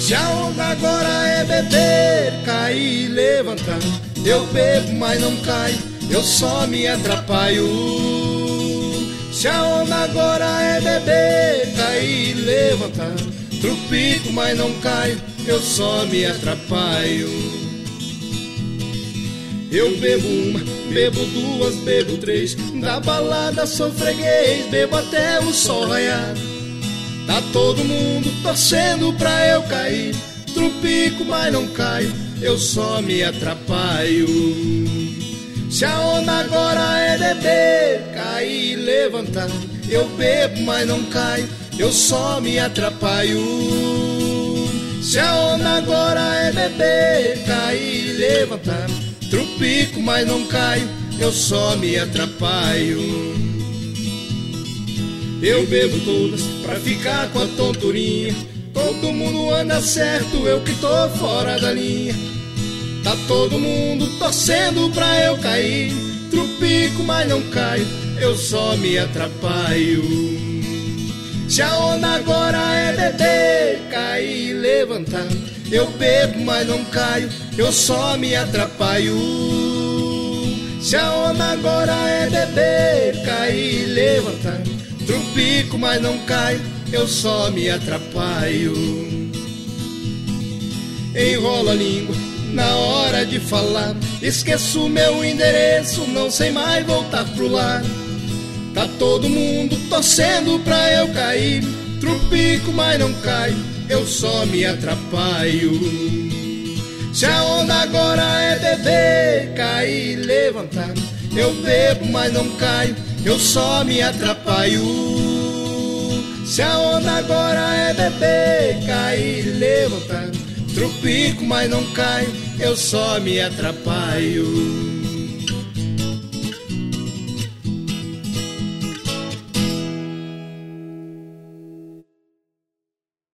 Se a onda agora é beber, cair e levantar, eu bebo, mas não caio, eu só me atrapalho. Se a onda agora é beber, cair e levantar, trupico, mas não caio, eu só me atrapalho. Eu bebo uma, bebo duas, bebo três, da balada sou freguês, bebo até o sol raiar. Tá todo mundo torcendo pra eu cair, trupico, mas não caio, eu só me atrapalho. Se a onda agora é beber, cair e levantar, eu bebo, mas não caio, eu só me atrapalho. Se a onda agora é beber, cair e levantar, trupico, mas não caio, eu só me atrapalho. Eu bebo todas pra ficar com a tonturinha, todo mundo anda certo, eu que tô fora da linha. Tá todo mundo torcendo pra eu cair, trupico, mas não caio, eu só me atrapalho. Se a onda agora é beber, cair e levantar, eu bebo, mas não caio, eu só me atrapalho. Se a onda agora é beber, cair e levantar, trupico, mas não caio, eu só me atrapalho. Enrolo a língua na hora de falar, esqueço meu endereço, não sei mais voltar pro lar. Tá todo mundo torcendo pra eu cair, trupico, mas não caio, eu só me atrapalho. Se a onda agora é beber, cair e levantar, eu bebo, mas não caio, eu só me atrapalho. Se a onda agora é beber, cair e levantar, trupico, mas não caio, eu só me atrapalho.